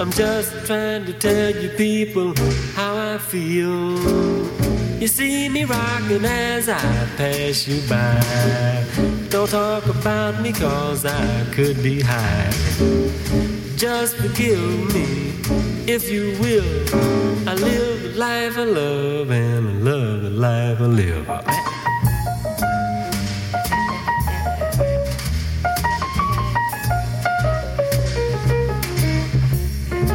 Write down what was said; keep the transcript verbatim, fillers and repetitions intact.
I'm just trying to tell you people how I feel. You see me rocking as I pass you by. Don't talk about me cause I could be high. Just forgive me if you will. I live a life of love and I love the life I live.